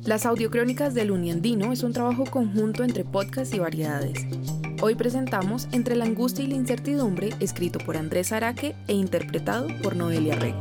Las audiocrónicas del Uniandino es un trabajo conjunto entre podcast y variedades. Hoy presentamos Entre la angustia y la incertidumbre, escrito por Andrés Araque e interpretado por Noelia Rego.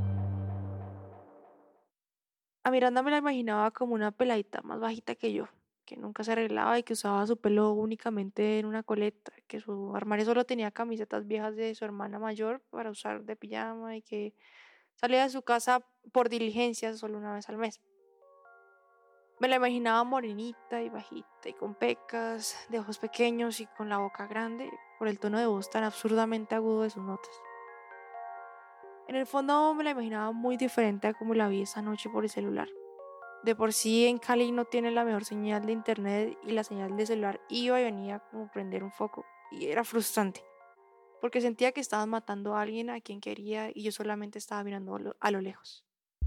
A Miranda me la imaginaba como una peladita más bajita que yo, que nunca se arreglaba y que usaba su pelo únicamente en una coleta, que su armario solo tenía camisetas viejas de su hermana mayor para usar de pijama y que salía de su casa por diligencias solo una vez al mes. Me la imaginaba morenita y bajita y con pecas, de ojos pequeños y con la boca grande por el tono de voz tan absurdamente agudo de sus notas. En el fondo me la imaginaba muy diferente a como la vi esa noche por el celular. De por sí en Cali no tiene la mejor señal de internet y la señal de celular iba y venía como prender un foco. Y era frustrante, porque sentía que estaban matando a alguien a quien quería y yo solamente estaba mirando a lo lejos.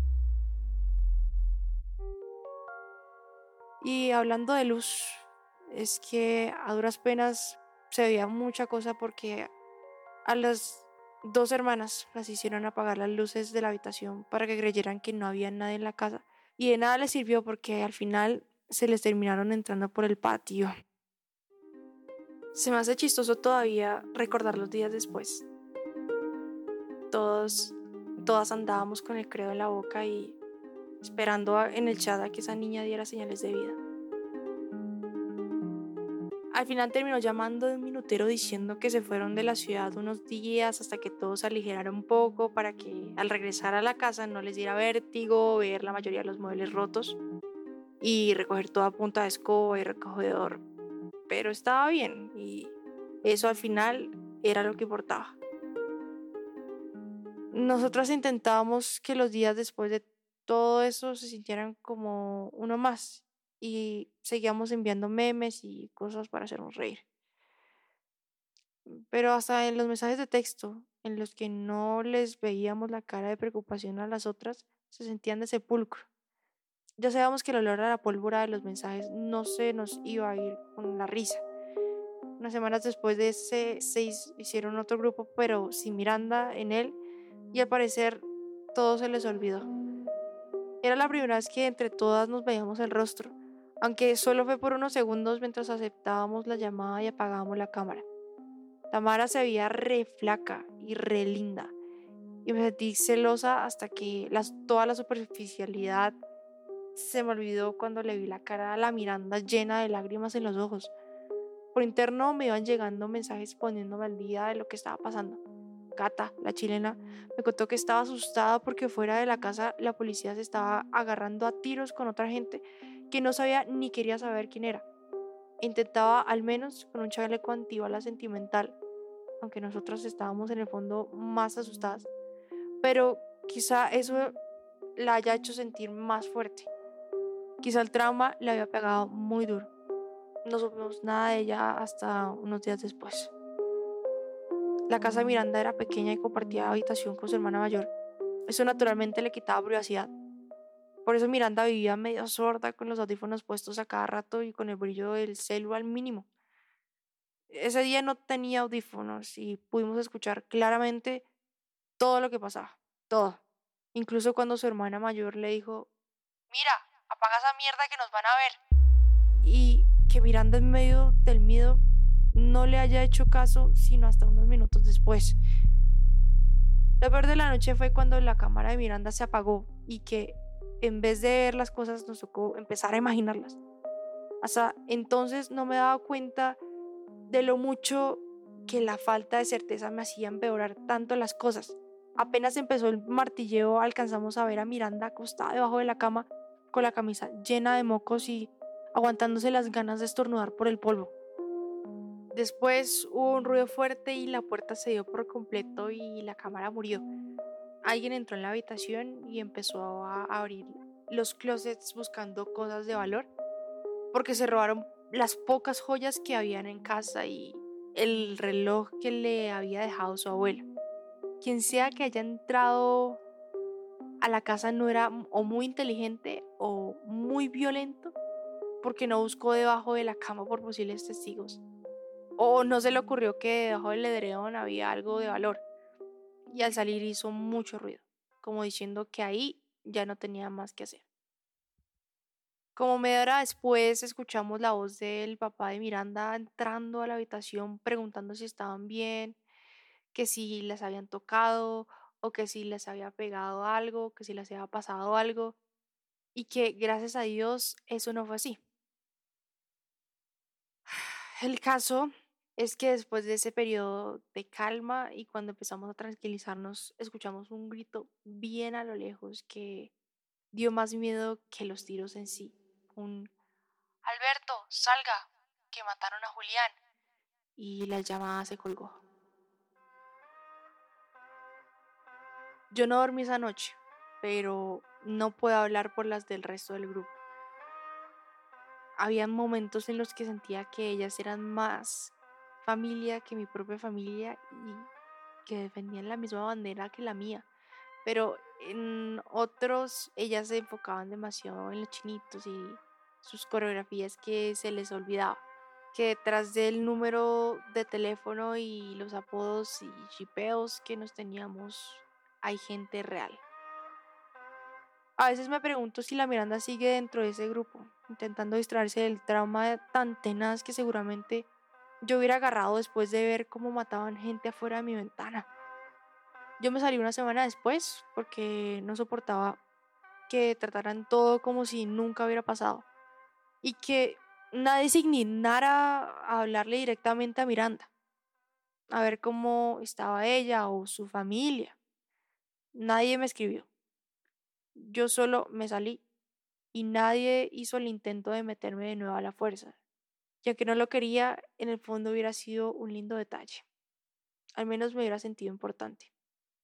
Y hablando de luz, es que a duras penas se veía mucha cosa porque a las dos hermanas las hicieron apagar las luces de la habitación para que creyeran que no había nadie en la casa. Y de nada les sirvió porque al final se les terminaron entrando por el patio. Se me hace chistoso todavía recordar los días después. Todos, todas andábamos con el credo en la boca y esperando en el chat a que esa niña diera señales de vida. Al final terminó llamando de un minutero diciendo que se fueron de la ciudad unos días hasta que todo se aligerara un poco para que al regresar a la casa no les diera vértigo ver la mayoría de los muebles rotos y recoger toda punta de escoba y recogedor. Pero estaba bien y eso al final era lo que importaba. Nosotras intentábamos que los días después de todo eso se sintieran como uno más y seguíamos enviando memes y cosas para hacernos reír. Pero hasta en los mensajes de texto, en los que no les veíamos la cara de preocupación a las otras, se sentían de sepulcro. Ya sabíamos que el olor a la pólvora de los mensajes no se nos iba a ir con la risa. Unas semanas después de ese hicieron otro grupo, pero sin Miranda en él, y al parecer todo se les olvidó. Era la primera vez que entre todas nos veíamos el rostro, aunque solo fue por unos segundos mientras aceptábamos la llamada y apagábamos la cámara. Tamara se veía re flaca y re linda, y me sentí celosa hasta que toda la superficialidad se me olvidó cuando le vi la cara a la Miranda llena de lágrimas en los ojos. Por interno me iban llegando mensajes poniéndome al día de lo que estaba pasando. Cata, la chilena, me contó que estaba asustada porque fuera de la casa la policía se estaba agarrando a tiros con otra gente que no sabía ni quería saber quién era. Intentaba al menos con un chaleco antibalas sentimental, aunque nosotras estábamos en el fondo más asustadas. Pero quizá eso la haya hecho sentir más fuerte. Quizá el trauma le había pegado muy duro. No supimos nada de ella hasta unos días después. La casa de Miranda era pequeña y compartía habitación con su hermana mayor. Eso naturalmente le quitaba privacidad. Por eso Miranda vivía medio sorda con los audífonos puestos a cada rato y con el brillo del celu al mínimo. Ese día no tenía audífonos y pudimos escuchar claramente todo lo que pasaba. Todo. Incluso cuando su hermana mayor le dijo: "Mira, apaga esa mierda que nos van a ver". Y que Miranda en medio del miedo no le haya hecho caso sino hasta unos minutos después. Lo peor de la noche fue cuando la cámara de Miranda se apagó y que en vez de ver las cosas nos tocó empezar a imaginarlas. Hasta entonces no me daba cuenta de lo mucho que la falta de certeza me hacía empeorar tanto las cosas. Apenas empezó el martilleo alcanzamos a ver a Miranda acostada debajo de la cama con la camisa llena de mocos y aguantándose las ganas de estornudar por el polvo. Después hubo un ruido fuerte y la puerta se dio por completo y la cámara murió. Alguien entró en la habitación y empezó a abrir los closets buscando cosas de valor, porque se robaron las pocas joyas que habían en casa y el reloj que le había dejado su abuelo. Quien sea que haya entrado a la casa no era o muy inteligente o muy violento, porque no buscó debajo de la cama por posibles testigos. O no se le ocurrió que debajo del edredón había algo de valor. Y al salir hizo mucho ruido, como diciendo que ahí ya no tenía más que hacer. Como media hora después escuchamos la voz del papá de Miranda entrando a la habitación preguntando si estaban bien, que si les habían tocado o que si les había pegado algo, que si les había pasado algo y que gracias a Dios eso no fue así. El caso es que después de ese periodo de calma y cuando empezamos a tranquilizarnos, escuchamos un grito bien a lo lejos que dio más miedo que los tiros en sí. Un Alberto, salga, que mataron a Julián. Y la llamada se colgó. Yo no dormí esa noche, pero no puedo hablar por las del resto del grupo. Había momentos en los que sentía que ellas eran más familia que mi propia familia y que defendían la misma bandera que la mía. Pero en otros ellas se enfocaban demasiado en los chinitos y sus coreografías que se les olvidaba. Que detrás del número de teléfono y los apodos y chipeos que nos teníamos hay gente real. A veces me pregunto si la Miranda sigue dentro de ese grupo, intentando distraerse del trauma tan tenaz que seguramente yo hubiera agarrado después de ver cómo mataban gente afuera de mi ventana. Yo me salí una semana después porque no soportaba que trataran todo como si nunca hubiera pasado y que nadie se indignara a hablarle directamente a Miranda, a ver cómo estaba ella o su familia. Nadie me escribió. Yo solo me salí y nadie hizo el intento de meterme de nuevo a la fuerza. Ya que no lo quería, en el fondo hubiera sido un lindo detalle. Al menos me hubiera sentido importante.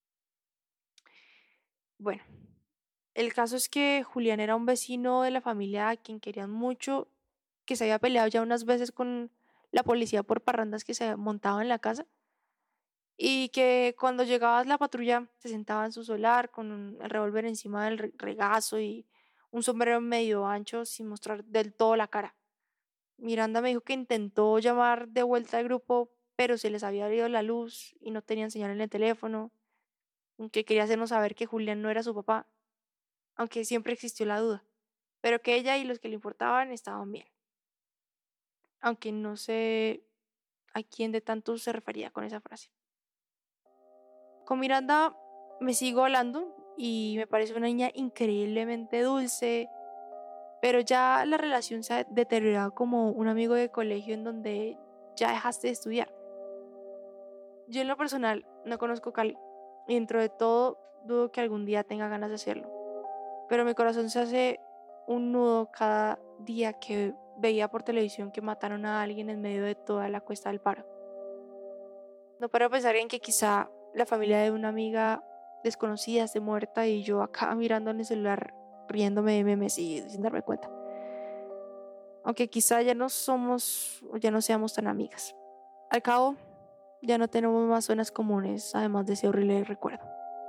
Bueno, el caso es que Julián era un vecino de la familia a quien querían mucho, que se había peleado ya unas veces con la policía por parrandas que se montaban en la casa y que cuando llegaba la patrulla se sentaba en su solar con el revólver encima del regazo y un sombrero medio ancho sin mostrar del todo la cara. Miranda me dijo que intentó llamar de vuelta al grupo, pero se les había ido la luz y no tenían señal en el teléfono, que quería hacernos saber que Julián no era su papá, aunque siempre existió la duda, pero que ella y los que le importaban estaban bien, aunque no sé a quién de tanto se refería con esa frase. Con Miranda me sigo hablando y me parece una niña increíblemente dulce, pero ya la relación se ha deteriorado como un amigo de colegio en donde ya dejaste de estudiar. Yo en lo personal no conozco Cali y dentro de todo dudo que algún día tenga ganas de hacerlo, pero mi corazón se hace un nudo cada día que veía por televisión que mataron a alguien en medio de toda la Cuesta del Paro. No paro a pensar en que quizá la familia de una amiga desconocida esté muerta y yo acá mirando en el celular riéndome de memes y sin darme cuenta. Aunque quizá ya no somos o ya no seamos tan amigas. Al cabo, ya no tenemos más zonas comunes, además de ese horrible recuerdo.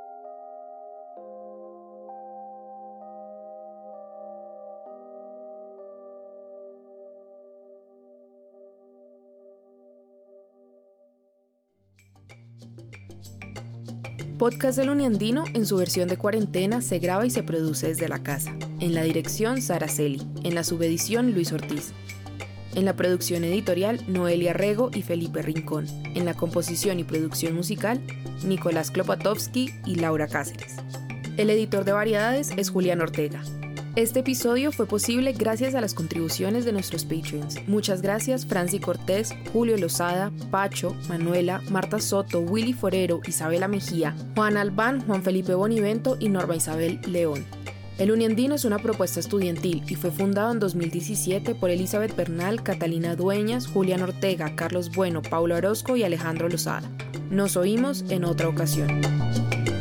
Podcast del Uniandino en su versión de cuarentena se graba y se produce desde la casa. En la dirección Sara Celi, en la subedición Luis Ortiz. En la producción editorial Noelia Rego y Felipe Rincón. En la composición y producción musical Nicolás Klopatowski y Laura Cáceres. El editor de variedades es Julián Ortega. Este episodio fue posible gracias a las contribuciones de nuestros Patreons. Muchas gracias Franci Cortés, Julio Lozada, Pacho, Manuela, Marta Soto, Willy Forero, Isabela Mejía, Juan Albán, Juan Felipe Bonivento y Norma Isabel León. El Uniandino es una propuesta estudiantil y fue fundado en 2017 por Elizabeth Bernal, Catalina Dueñas, Julián Ortega, Carlos Bueno, Paula Orozco y Alejandro Lozada. Nos oímos en otra ocasión.